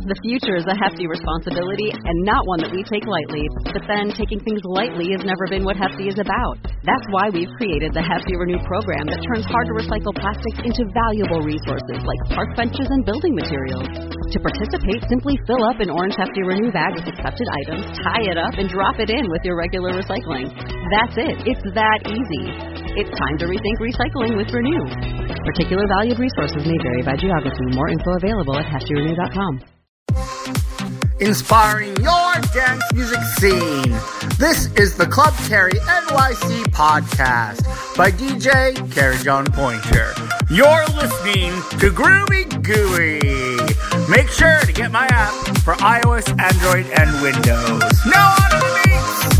The future is a hefty responsibility and not one that we take lightly. But then, taking things lightly has never been what Hefty is about. That's why we've created the Hefty Renew program that turns hard-to-recycle plastics into valuable resources like park benches and building materials. To participate, simply fill up an orange Hefty Renew bag with accepted items, tie it up, and drop it in with your regular recycling. That's it. It's that easy. It's time to rethink recycling with Renew. Particular valued resources may vary by geography. More info available at heftyrenew.com. Inspiring your dance music scene. This is the Club Carry NYC podcast by DJ Carrie John Pointer. You're listening to Groovy Gooey. Make sure to get my app for iOS, Android, and Windows. Now on to the beats.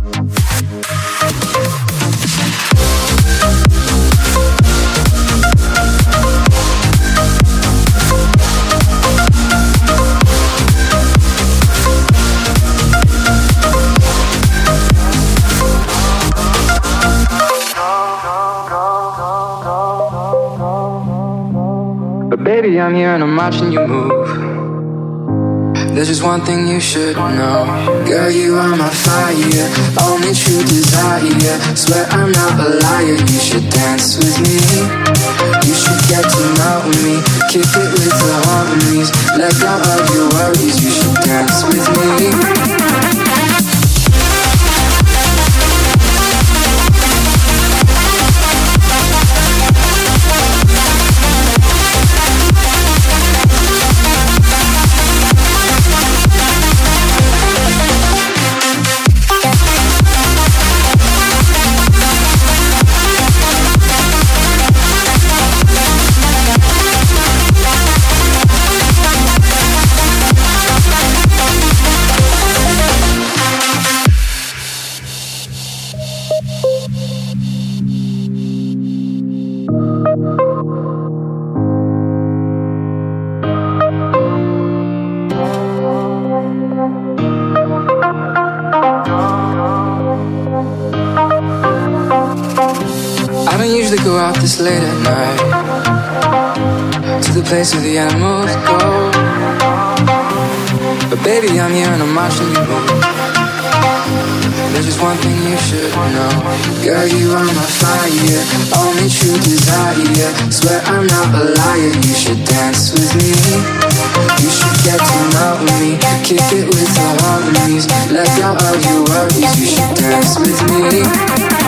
But baby, I'm here and I'm watching you move. There's just one thing you should know. Girl, you are my fire, only true desire. Swear I'm not a liar, you should dance with me. You should get to know me, kick it with the homies. Let go of your worries, you should dance with me. Go out this late at night to the place where the animals go. But baby, I'm here and I'm watching you move. There's just one thing you should know. Girl, you are my fire, only true desire. Swear I'm not a liar, you should dance with me. You should get to know me, kick it with the homies. Let go of your worries, you should dance with me.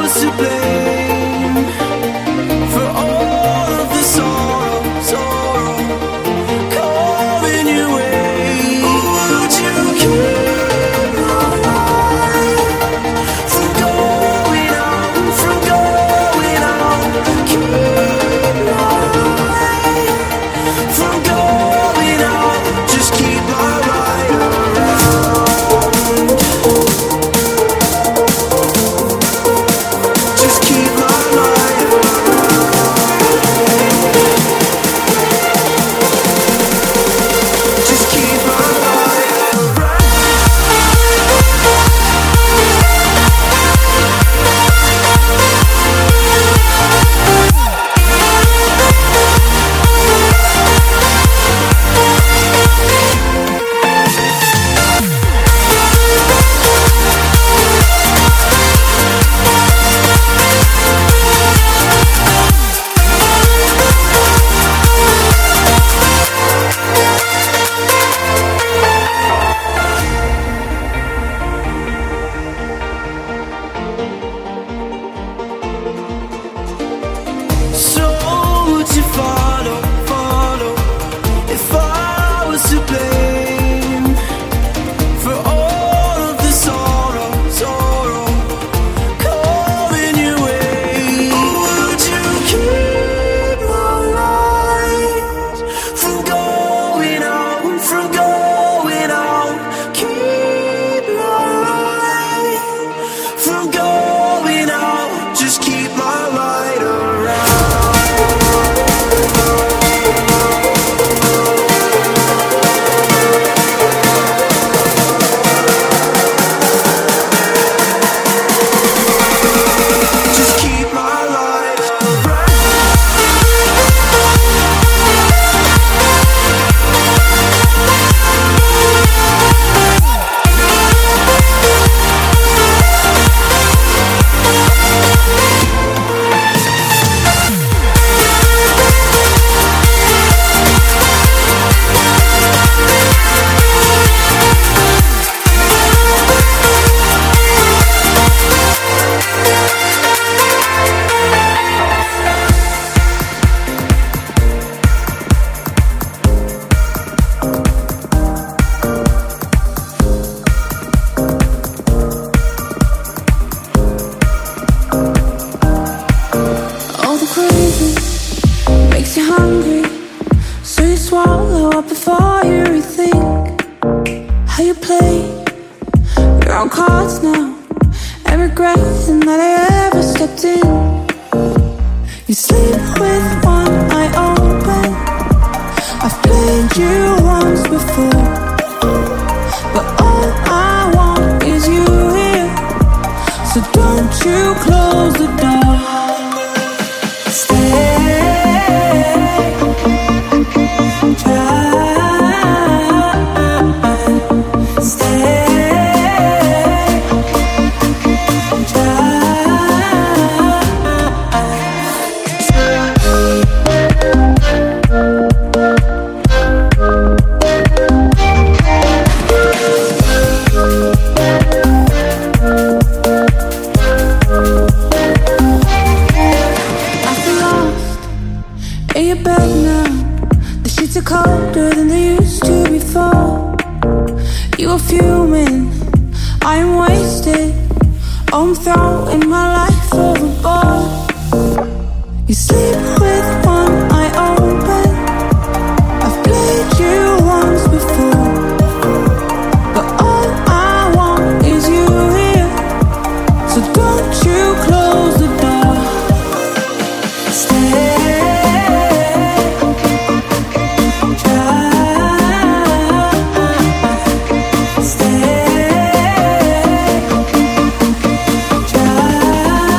was to blame for all of the sorrow coming your way, would you keep my life from going on, keep my life from going on, just keep my light around, just keep my light around, just keep my light around. So would you follow if I was to blame for all of the sorrow coming your way? Would you keep my light from going on, keep my light from going out, just keep my light around. Just keep my light around. All the craving makes you hungry, so you swallow up before you rethink how you play your own cards now, and regretting that I ever stepped in. You sleep with one eye open. I've played you once before, but all I want is you here, so don't you close the door. Stay, in your bed now, the sheets are colder than they used to before. You are fuming, I am wasted. I'm throwing my life overboard. You sleep with one eye open. I've played you once before, but all I want is you here, so don't you close the door. Stay. Stay.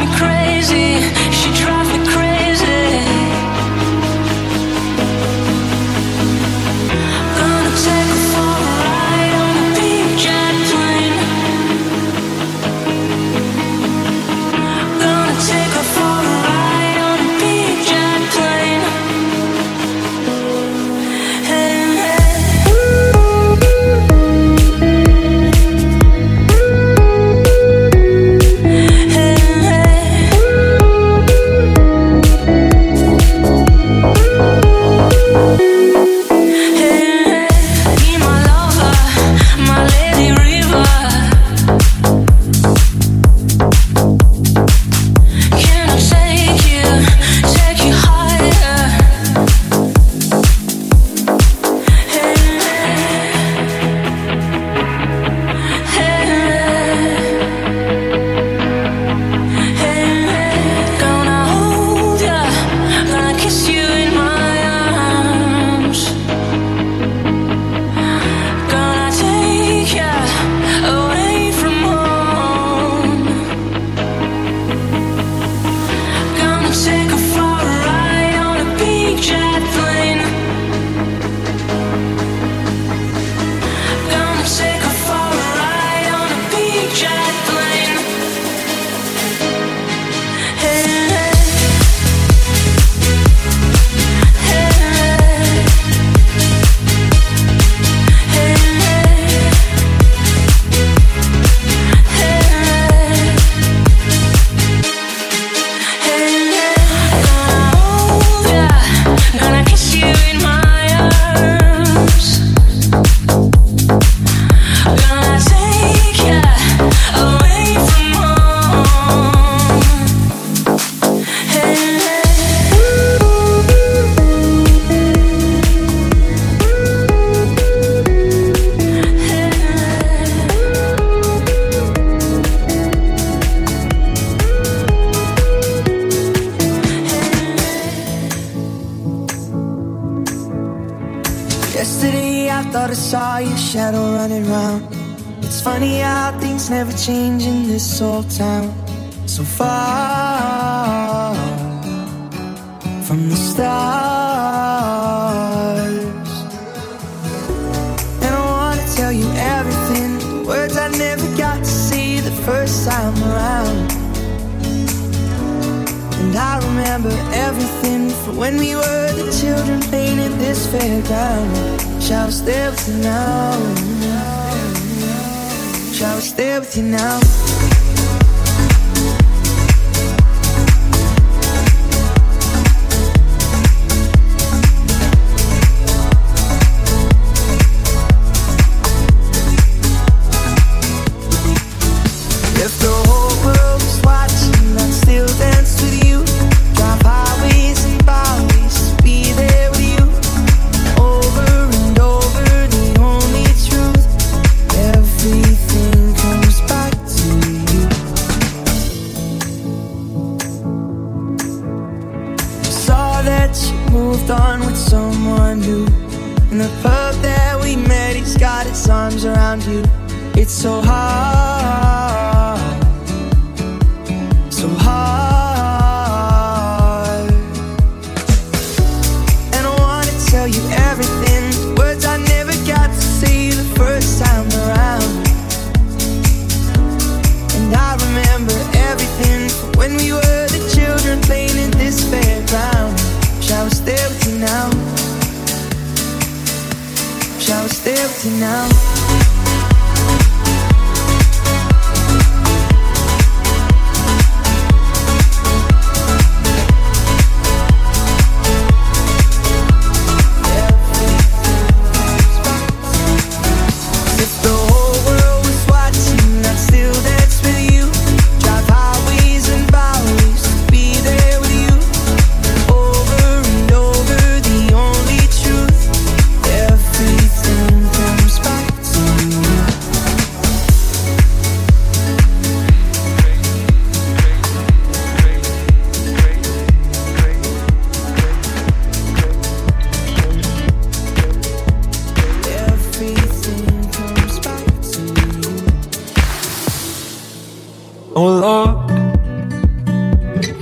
me crazy, she drives me crazy. Gonna take her for a ride on a big jet plane. Gonna take her for a ride on a big jet plane. Hey, yesterday I thought I saw your shadow running round. It's funny how things never change in this old town. So far from the stars. And I wanna tell you everything, words I never got to see the first time around. And I remember everything from when we were the children playing in this fairground. Shall I stay with you now? Shall I stay with you now? If the whole world was watching, I'd still dance with you. Drive highways and byways to be there with you. Over and over, the only truth. Everything comes back to you. Saw that you moved on with someone new. In the pub that we met, he's got his arms around you. It's so hard, so hard. And I wanna tell you everything, words I never got to say the first time around. And I remember everything from when we were the children playing in this fairground. Shall I stay with you now? Shall I stay with you now? Back to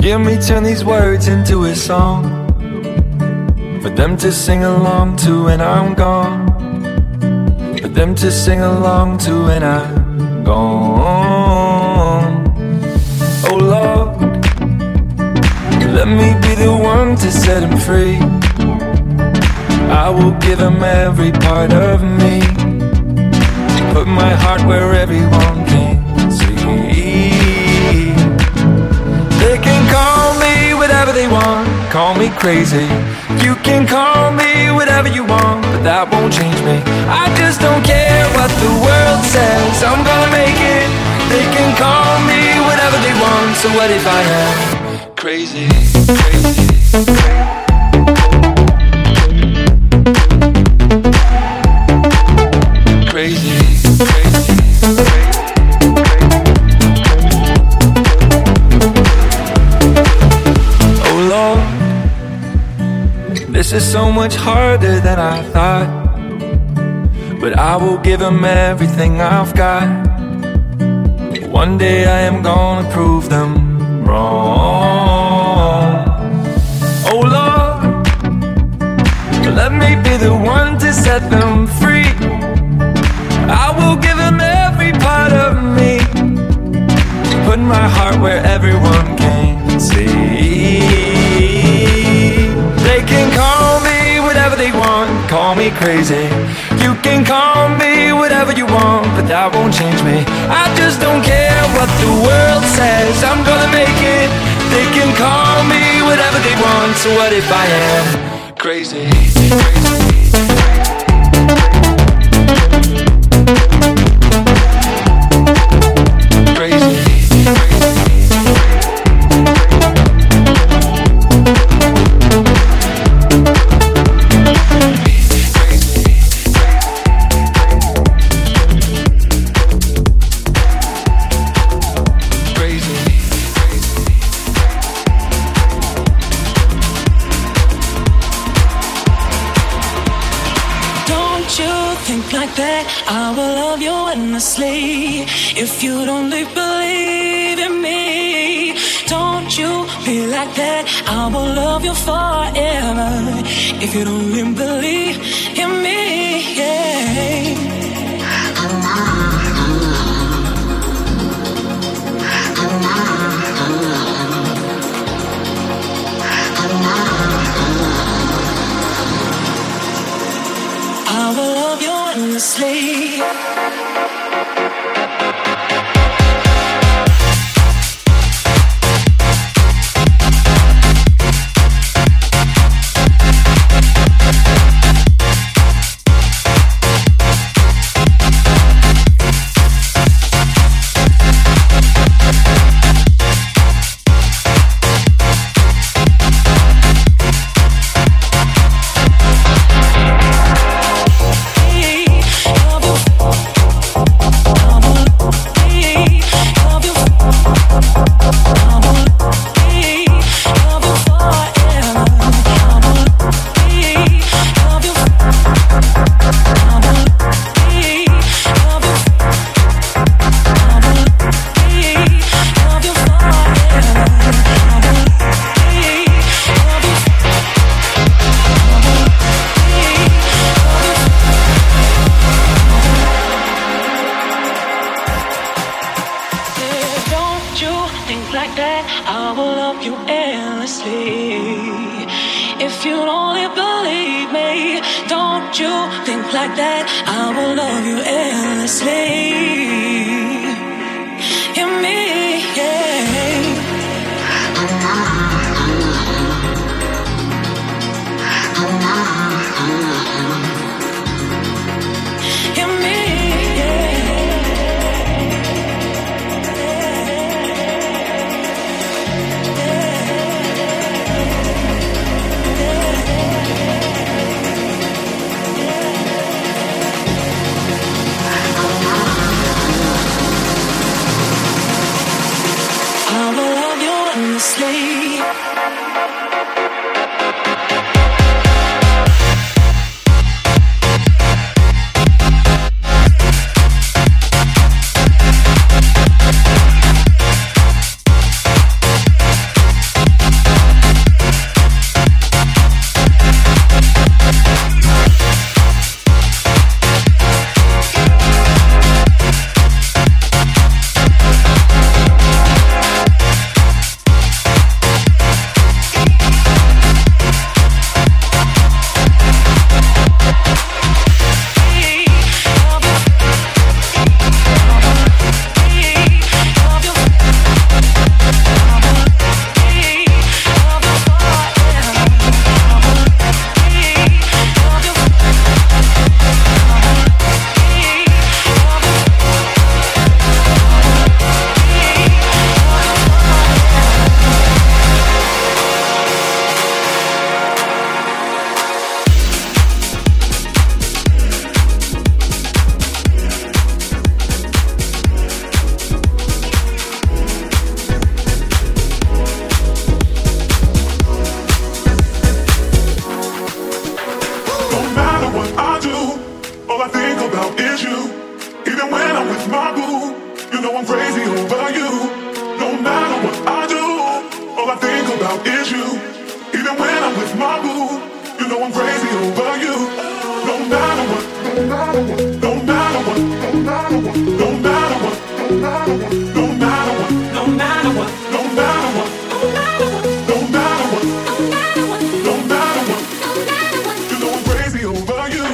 Forgive me, turn these words into a song for them to sing along to when I'm gone, for them to sing along to when I'm gone. Oh Lord, let me be the one to set him free. I will give him every part of me, put my heart where everyone can see. They can call me whatever they want, call me crazy. You can call me whatever you want, but that won't change me. I just don't care what the world says, I'm gonna make it. They can call me whatever they want, so what if I am crazy, crazy, crazy, crazy. Oh Lord, this is so much harder than I thought, but I will give him everything I've got. One day I am gonna prove them wrong. Oh Lord, let me be the one to set them free. I will give him every part of me, put my heart where everyone can see. They can call me whatever they want, call me crazy. You can call me whatever you want, but that won't change me. I just don't care what the world says, I'm gonna make it. They can call me whatever they want, so what if I am crazy, crazy. I will love you endlessly if you'd only believe in me. Don't you be like that, I will love you forever if you'd only believe in me, yeah. I will love you endlessly. I think about is you. Even when I'm with my boo, you know I'm crazy over you. No matter what, no matter what, no matter what, no matter what, no matter what, no matter what, no matter what, no matter what, no matter what, no matter what, no matter what, you know I'm crazy over you.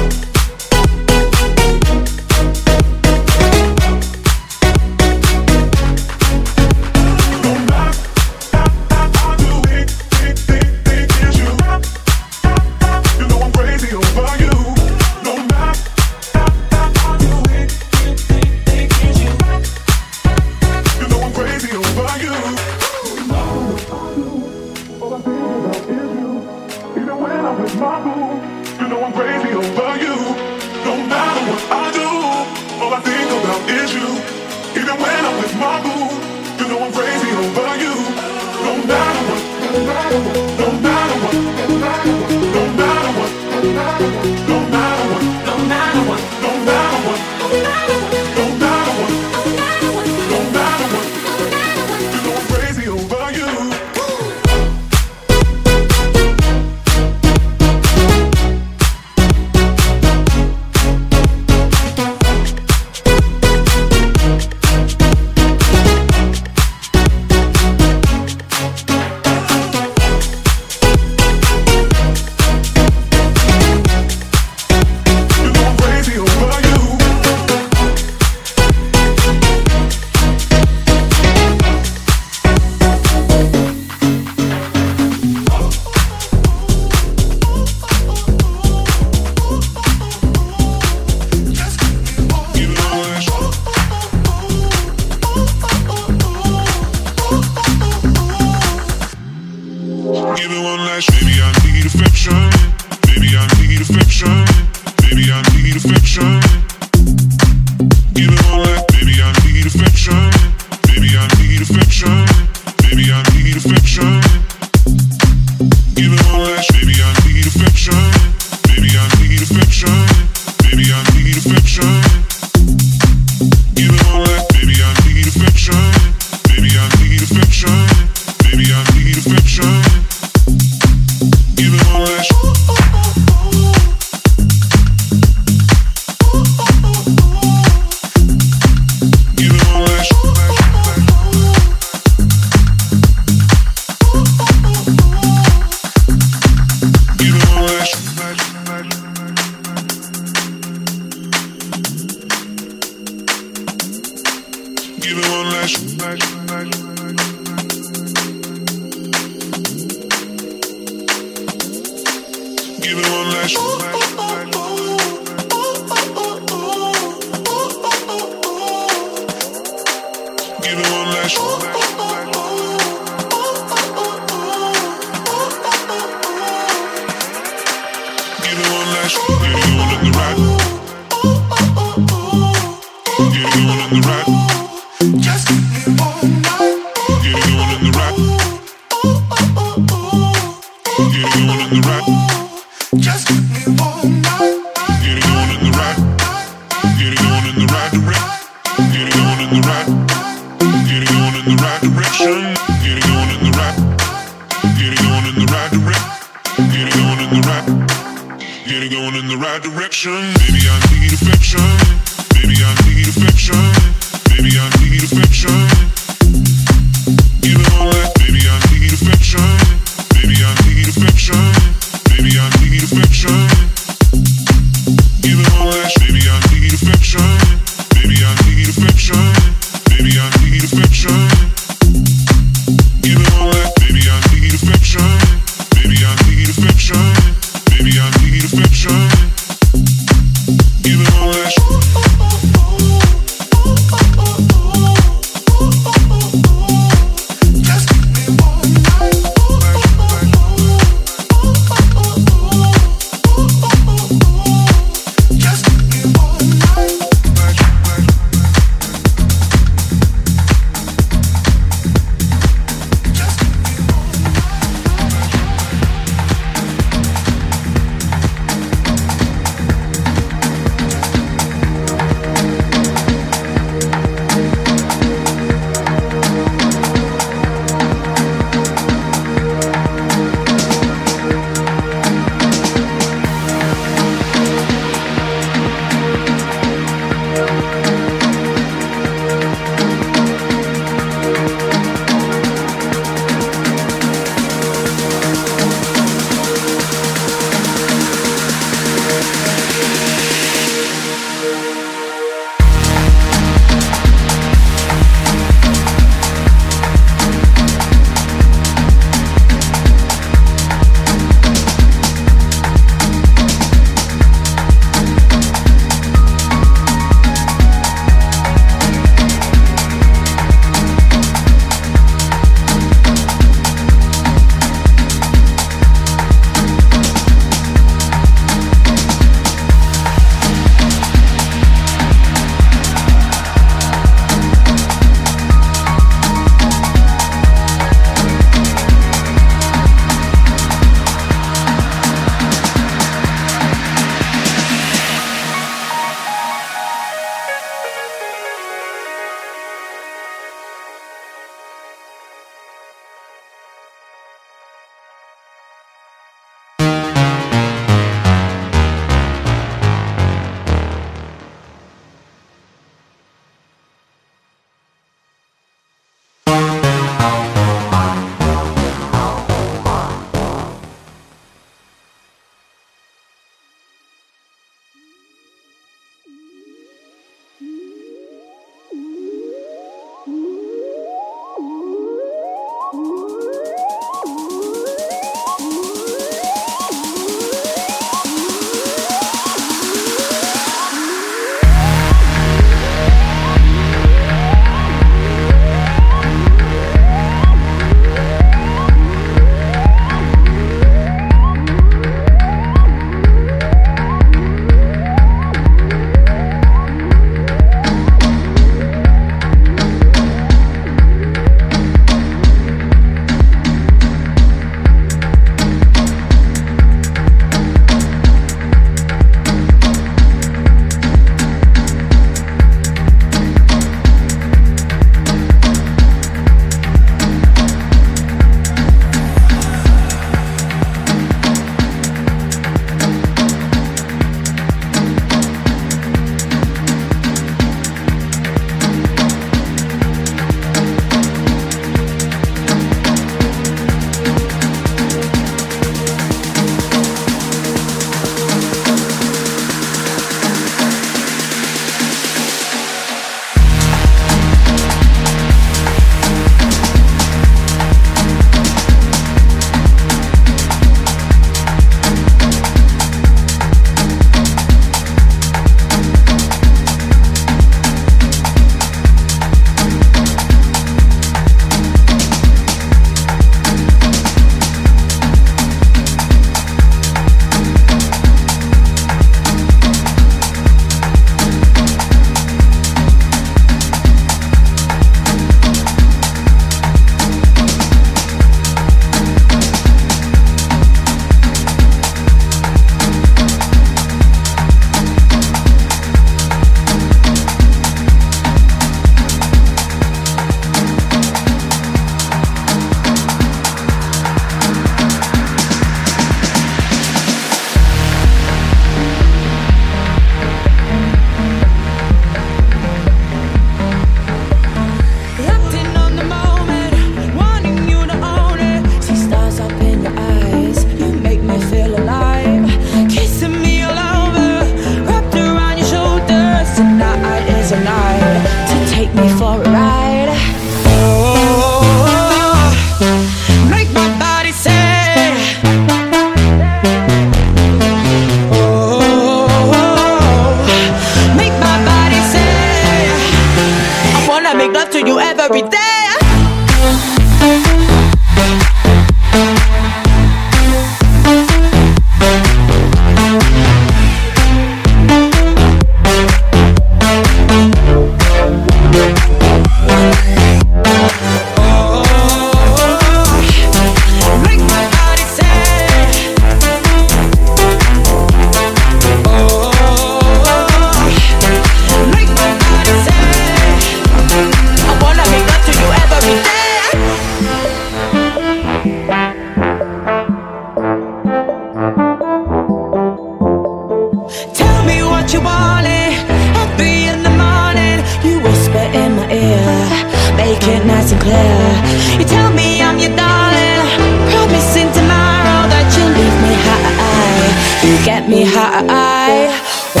nice and clear. You tell me I'm your darling, promising tomorrow that you'll leave me high. You get me high. Oh,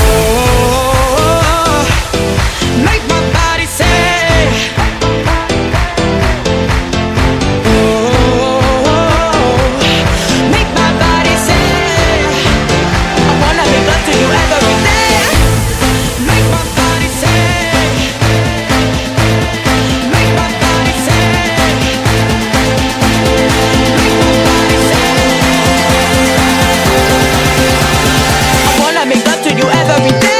make my body say. Oh, make my body say. I wanna make love to you every day. Make my body say. Make my body say. Make my body say. I wanna make love to you every day.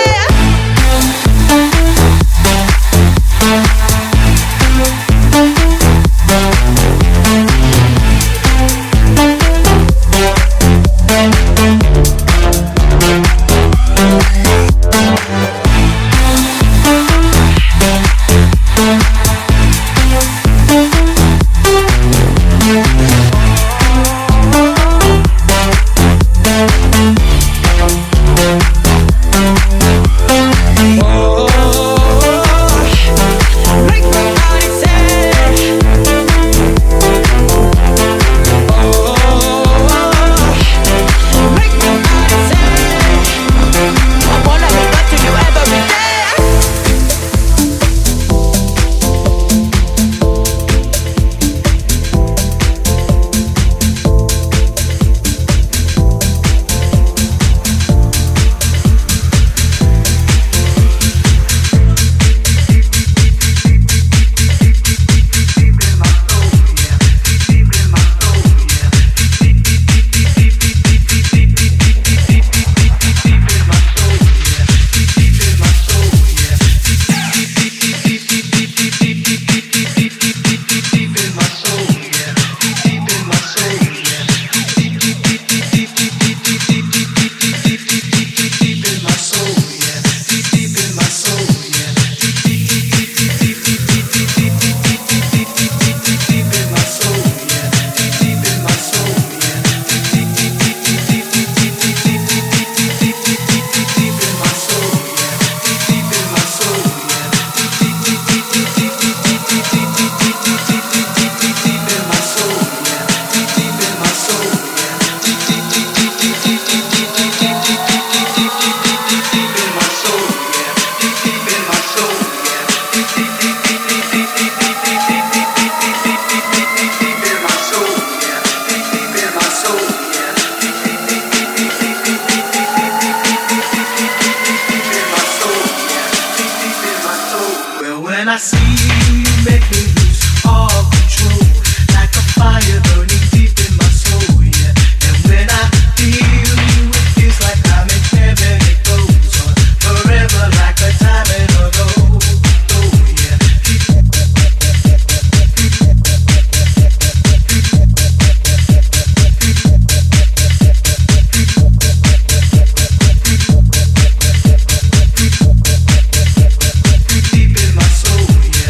Deep in my soul, yeah.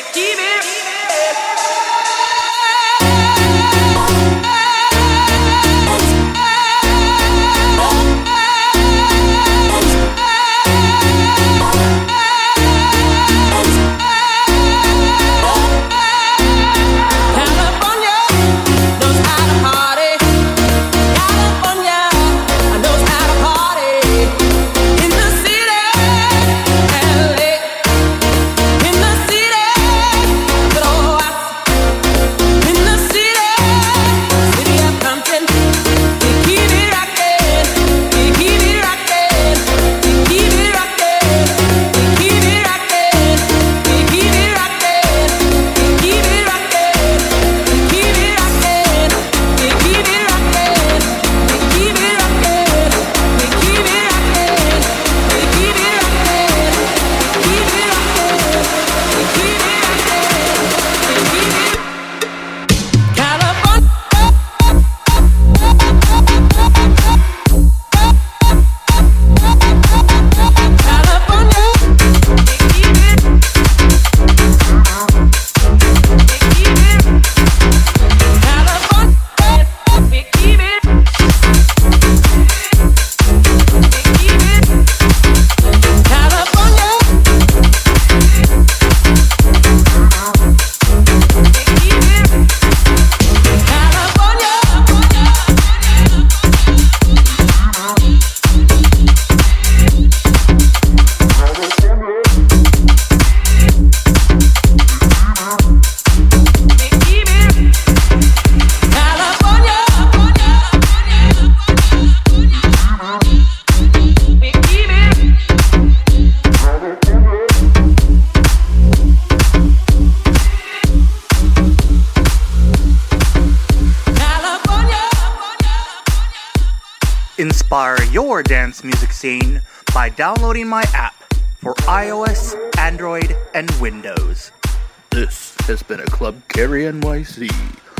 Inspire your dance music scene by downloading my app for iOS, Android, and Windows. This has been a Club Carry NYC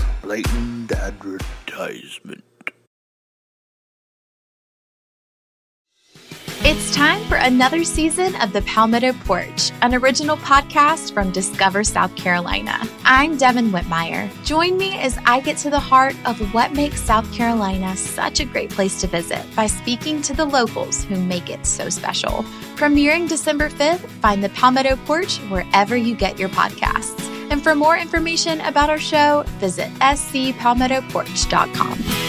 blatant advertisement. It's time for another season of The Palmetto Porch, an original podcast from Discover South Carolina. I'm Devin Whitmire. Join me as I get to the heart of what makes South Carolina such a great place to visit by speaking to the locals who make it so special. Premiering December 5th, find The Palmetto Porch wherever you get your podcasts. And for more information about our show, visit scpalmettoporch.com.